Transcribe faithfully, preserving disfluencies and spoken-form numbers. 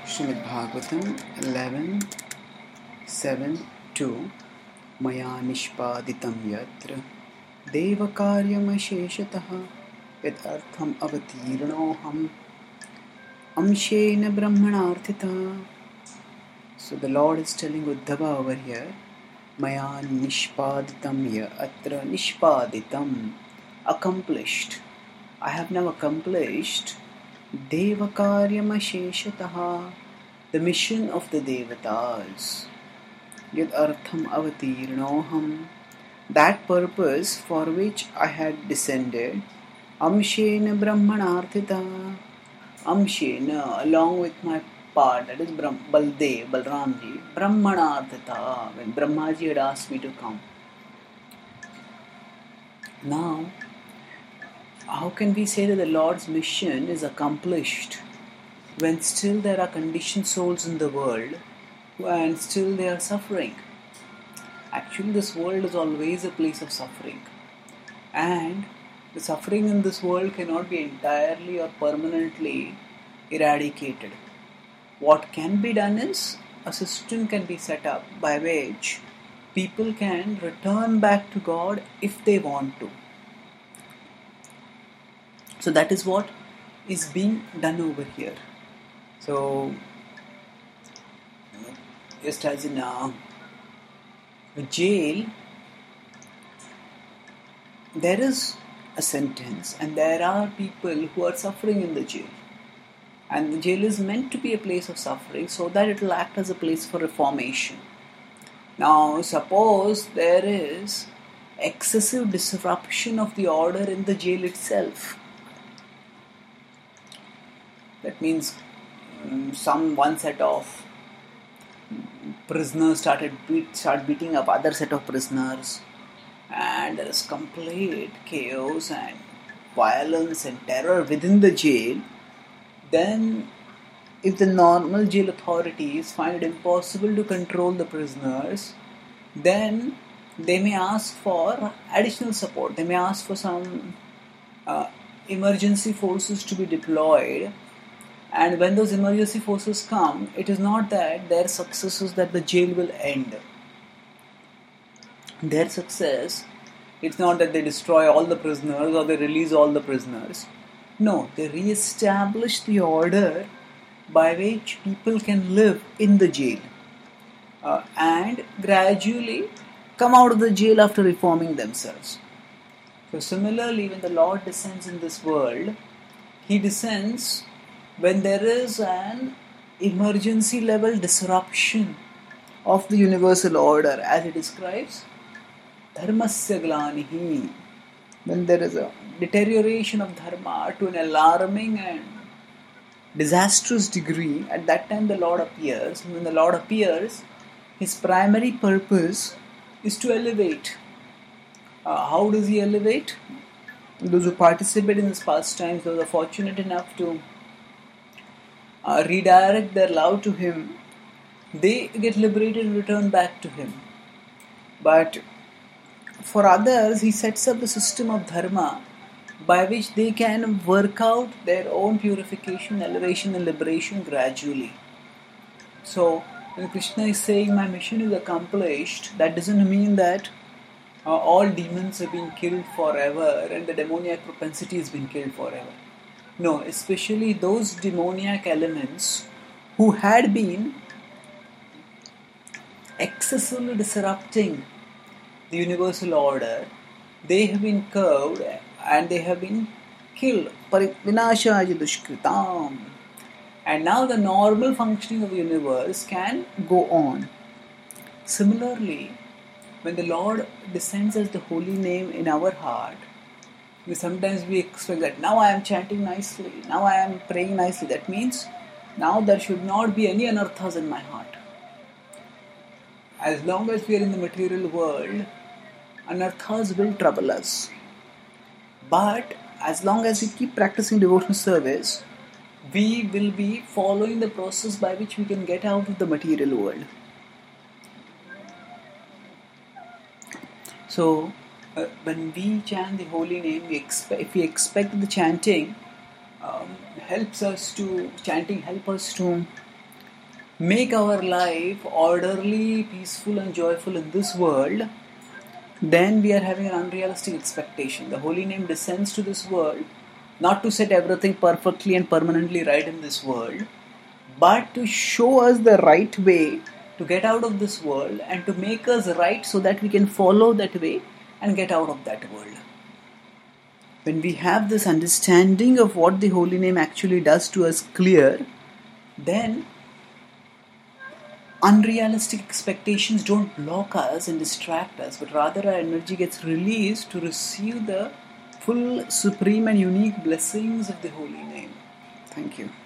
Srimad Bhagavatam eleven seven two Maya Nishpaditam Yatra Devakaryam Asheshataha Yad Artham Avatirnoham Amshena Brahmanarthita. So the Lord is telling Uddhava over here, Maya Nishpaditam Yatra Nishpaditam, accomplished. I have now accomplished Devakaryam Asheshataha, the mission of the Devatas. Yad Artham Avatirnoham, that purpose for which I had descended. Amshena Brahmanarthita, Amshena, along with my part, that is Brahm, Baldev, Balramji, Brahmanarthita, when Brahmaji had asked me to come. Now, how can we say that the Lord's mission is accomplished when still there are conditioned souls in the world and still they are suffering? Actually, this world is always a place of suffering, and the suffering in this world cannot be entirely or permanently eradicated. What can be done is a system can be set up by which people can return back to God if they want to. So that is what is being done over here. So, just as in a, a jail, there is a sentence and there are people who are suffering in the jail. And the jail is meant to be a place of suffering so that it will act as a place for reformation. Now, suppose there is excessive disruption of the order in the jail itself. That means um, some one set of prisoners started beat, start beating up other set of prisoners, and there is complete chaos and violence and terror within the jail. Then, if the normal jail authorities find it impossible to control the prisoners, then they may ask for additional support. They may ask for some uh, emergency forces to be deployed. And when those emergency forces come, it is not that their success is that the jail will end. Their success, it's not that they destroy all the prisoners or they release all the prisoners. No, they re-establish the order by which people can live in the jail uh, and gradually come out of the jail after reforming themselves. So similarly, when the Lord descends in this world, He descends when there is an emergency level disruption of the universal order, as it describes, dharmasya glanihi, when there is a deterioration of dharma to an alarming and disastrous degree, at that time the Lord appears. And when the Lord appears, His primary purpose is to elevate. Uh, how does He elevate? Those who participate in His pastimes, those who are fortunate enough to Uh, redirect their love to Him, they get liberated and return back to Him. But for others, He sets up a system of dharma by which they can work out their own purification, elevation and liberation gradually. So, when Krishna is saying my mission is accomplished, that doesn't mean that uh, all demons have been killed forever and the demoniac propensity has been killed forever. No, especially those demoniac elements who had been excessively disrupting the universal order, they have been curbed and they have been killed. Vinashaya dushkritam. And now the normal functioning of the universe can go on. Similarly, when the Lord descends as the holy name in our heart, we sometimes we expect that now I am chanting nicely, now I am praying nicely. That means now there should not be any anarthas in my heart. As long as we are in the material world, anarthas will trouble us. But as long as we keep practicing devotional service, we will be following the process by which we can get out of the material world. So, Uh, when we chant the holy name, we expect, if we expect the chanting um, helps us to, chanting help us to make our life orderly, peaceful and joyful in this world, then we are having an unrealistic expectation. The holy name descends to this world not to set everything perfectly and permanently right in this world, but to show us the right way to get out of this world and to make us right so that we can follow that way and get out of that world. When we have this understanding of what the holy name actually does to us clear, then unrealistic expectations don't block us and distract us, but rather our energy gets released to receive the full, supreme and unique blessings of the holy name. Thank you.